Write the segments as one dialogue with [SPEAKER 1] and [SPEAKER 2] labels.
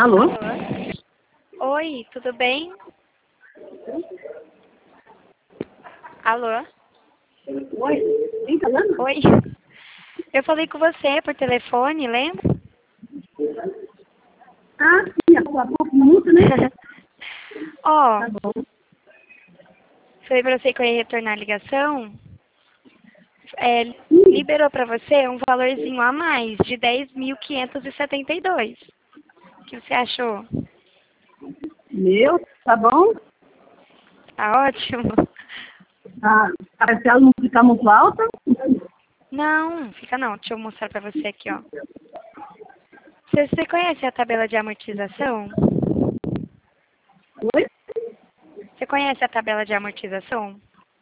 [SPEAKER 1] Alô?
[SPEAKER 2] Oi, tudo bem? Alô?
[SPEAKER 1] Oi, quem tá falando?
[SPEAKER 2] Oi. Eu falei com você por telefone, lembra?
[SPEAKER 1] Ah, sim, há pouco minuto, né?
[SPEAKER 2] Ó,
[SPEAKER 1] Tá bom.
[SPEAKER 2] falei pra você que eu ia retornar a ligação.
[SPEAKER 1] Sim,
[SPEAKER 2] Liberou pra você um valorzinho a mais de 10.572. O que você achou?
[SPEAKER 1] meu, tá bom?
[SPEAKER 2] Tá ótimo?
[SPEAKER 1] A parcela não fica muito alta?
[SPEAKER 2] Não, fica não. Deixa eu mostrar pra você aqui, ó. Você conhece a tabela de amortização?
[SPEAKER 1] Oi?
[SPEAKER 2] Você conhece a tabela de amortização?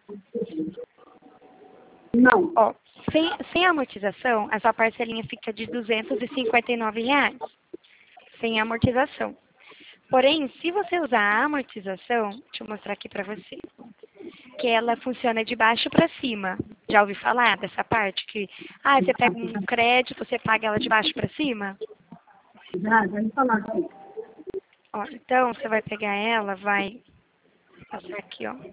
[SPEAKER 1] Não.
[SPEAKER 2] Ó, sem amortização, a sua parcelinha fica de R$ 259, sem amortização. Porém, se você usar a amortização, deixa eu mostrar aqui pra você, que ela funciona de baixo para cima. Já ouvi falar dessa parte? Que, você pega um crédito, você paga ela de baixo para cima?
[SPEAKER 1] Já me falaram aqui.
[SPEAKER 2] Ó, então, você vai pegar ela, vai passar aqui, ó.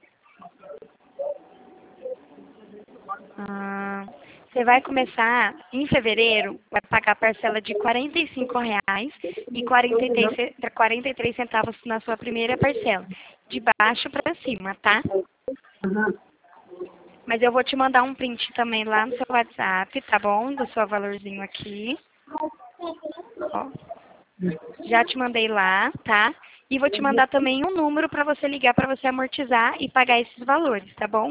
[SPEAKER 2] Você vai começar, em fevereiro, vai pagar a parcela de R$ 45,00 e 43 centavos na sua primeira parcela. De baixo para cima, tá?
[SPEAKER 1] Aham.
[SPEAKER 2] Mas eu vou te mandar um print também lá no seu WhatsApp, tá bom? Do seu valorzinho aqui. Ó, já te mandei lá, tá? E vou te mandar também um número para você ligar para você amortizar e pagar esses valores, tá bom?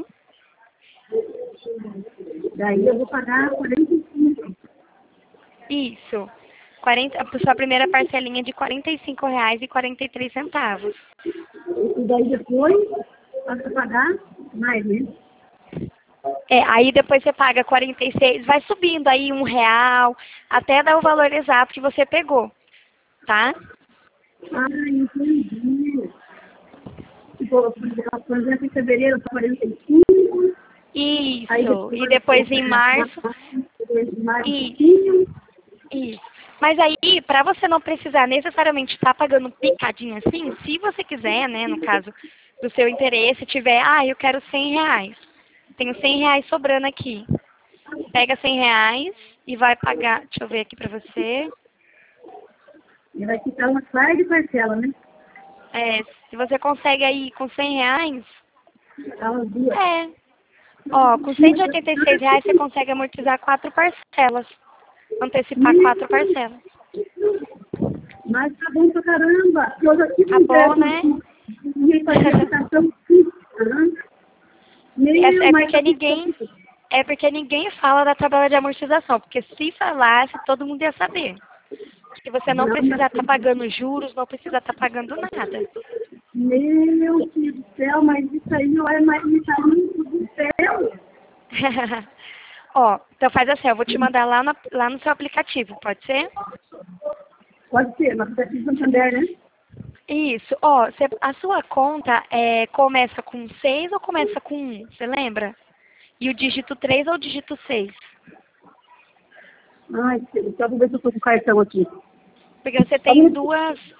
[SPEAKER 1] Daí eu vou pagar 45.
[SPEAKER 2] Isso. A sua primeira parcelinha de R$ 45,00 e 43 centavos.
[SPEAKER 1] E daí depois, posso pagar mais, né?
[SPEAKER 2] Aí depois você paga 46, vai subindo aí R$ 1, até dar o valor exato que você pegou, tá?
[SPEAKER 1] Ah, entendi. Tipo, por exemplo, em fevereiro, 45. Aí
[SPEAKER 2] Isso. E
[SPEAKER 1] depois,
[SPEAKER 2] depois em março.
[SPEAKER 1] mais um
[SPEAKER 2] Isso.
[SPEAKER 1] pouquinho.
[SPEAKER 2] Isso. Mas aí, para você não precisar necessariamente estar pagando picadinho assim, se você quiser, né, no caso do seu interesse, tiver, eu quero R$ 100. Tenho R$ 100 sobrando aqui. Pega R$ 100 e vai pagar. Deixa eu ver aqui pra você.
[SPEAKER 1] E vai ficar uma par de parcela, né?
[SPEAKER 2] Se você consegue aí com R$ 100,
[SPEAKER 1] Ficar umas duas.
[SPEAKER 2] é. Ó, com R$ 186 você consegue amortizar 4 parcelas. Antecipar 4 parcelas.
[SPEAKER 1] Mas tá bom pra caramba. Eu já tive
[SPEAKER 2] Tá bom,
[SPEAKER 1] ideia
[SPEAKER 2] né?
[SPEAKER 1] de fazer aplicação fixa, né?
[SPEAKER 2] É,
[SPEAKER 1] Meu,
[SPEAKER 2] é
[SPEAKER 1] mas
[SPEAKER 2] porque ninguém, é porque ninguém fala da tabela de amortização. Porque se falasse, todo mundo ia saber. Que você não
[SPEAKER 1] não,
[SPEAKER 2] precisa estar pagando juros, não precisa estar pagando nada.
[SPEAKER 1] meu Deus do céu, mas isso aí não é mais metade do céu.
[SPEAKER 2] Ó, então faz assim, eu vou te mandar lá no seu aplicativo, pode ser?
[SPEAKER 1] Pode ser, mas você precisa Santander, né?
[SPEAKER 2] Isso, ó, a sua conta começa com 6 ou começa com 1, você lembra? E o dígito 3 ou o dígito 6?
[SPEAKER 1] Ai, só vou ver se eu tô com o cartão aqui.
[SPEAKER 2] Porque você
[SPEAKER 1] Só um
[SPEAKER 2] tem
[SPEAKER 1] minutinho.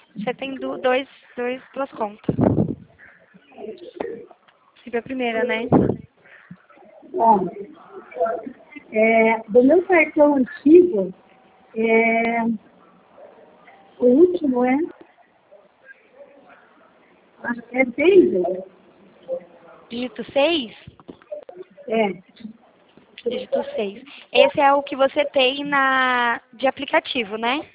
[SPEAKER 2] duas contas. Sempre a primeira, né?
[SPEAKER 1] Ó, do meu cartão antigo, é, o último acho que é 6, né?
[SPEAKER 2] Dígito 6?
[SPEAKER 1] É.
[SPEAKER 2] Dígito 6. Esse é o que você tem de aplicativo, né?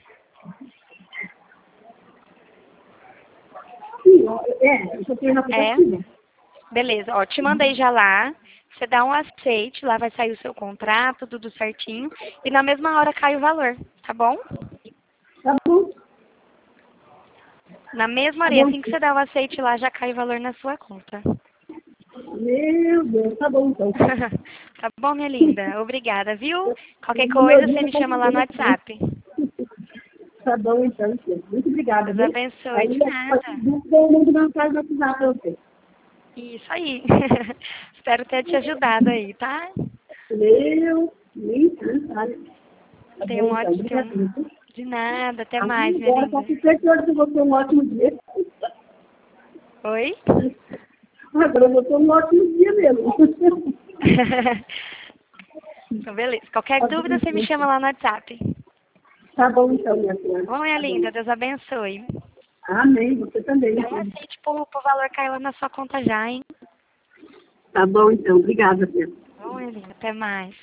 [SPEAKER 1] Sim, eu só tenho no
[SPEAKER 2] É.
[SPEAKER 1] aplicativo.
[SPEAKER 2] Beleza, ó, te mandei já lá. Você dá um aceite, lá vai sair o seu contrato, tudo certinho. E na mesma hora cai o valor, tá bom?
[SPEAKER 1] Tá bom,
[SPEAKER 2] Na mesma
[SPEAKER 1] tá
[SPEAKER 2] hora, e
[SPEAKER 1] bom.
[SPEAKER 2] assim que você dá o aceite lá, já cai o valor na sua conta.
[SPEAKER 1] Meu Deus, tá bom então.
[SPEAKER 2] Tá bom, minha linda? Obrigada, viu? Qualquer
[SPEAKER 1] No meu
[SPEAKER 2] coisa,
[SPEAKER 1] dia
[SPEAKER 2] você
[SPEAKER 1] eu
[SPEAKER 2] me
[SPEAKER 1] posso
[SPEAKER 2] chama lá no
[SPEAKER 1] ver aqui.
[SPEAKER 2] WhatsApp.
[SPEAKER 1] Tá bom então, filho. Muito obrigada,
[SPEAKER 2] Deus
[SPEAKER 1] viu?
[SPEAKER 2] abençoe,
[SPEAKER 1] Aí,
[SPEAKER 2] de
[SPEAKER 1] qualquer
[SPEAKER 2] nada.
[SPEAKER 1] dúvida, eu mando mensagem no WhatsApp pra você.
[SPEAKER 2] Isso aí. Espero ter te ajudado aí, tá?
[SPEAKER 1] Meu, nem sabe. Tá
[SPEAKER 2] Tenha
[SPEAKER 1] bom
[SPEAKER 2] um
[SPEAKER 1] então,
[SPEAKER 2] ótimo,
[SPEAKER 1] obrigada.
[SPEAKER 2] De nada, até mais, minha
[SPEAKER 1] Agora,
[SPEAKER 2] linda.
[SPEAKER 1] posso certeza que eu vou ter um ótimo dia.
[SPEAKER 2] Oi?
[SPEAKER 1] Agora eu vou ter um ótimo dia mesmo.
[SPEAKER 2] Então, beleza. Qualquer dúvida, você me chama lá no WhatsApp.
[SPEAKER 1] Tá bom, então, minha senhora.
[SPEAKER 2] Bom, minha linda, Deus abençoe.
[SPEAKER 1] Amém, você também.
[SPEAKER 2] Não aceite pro valor cair lá na sua conta já, hein?
[SPEAKER 1] Tá bom, então. Obrigada, Pedro.
[SPEAKER 2] Bom, minha linda, até mais.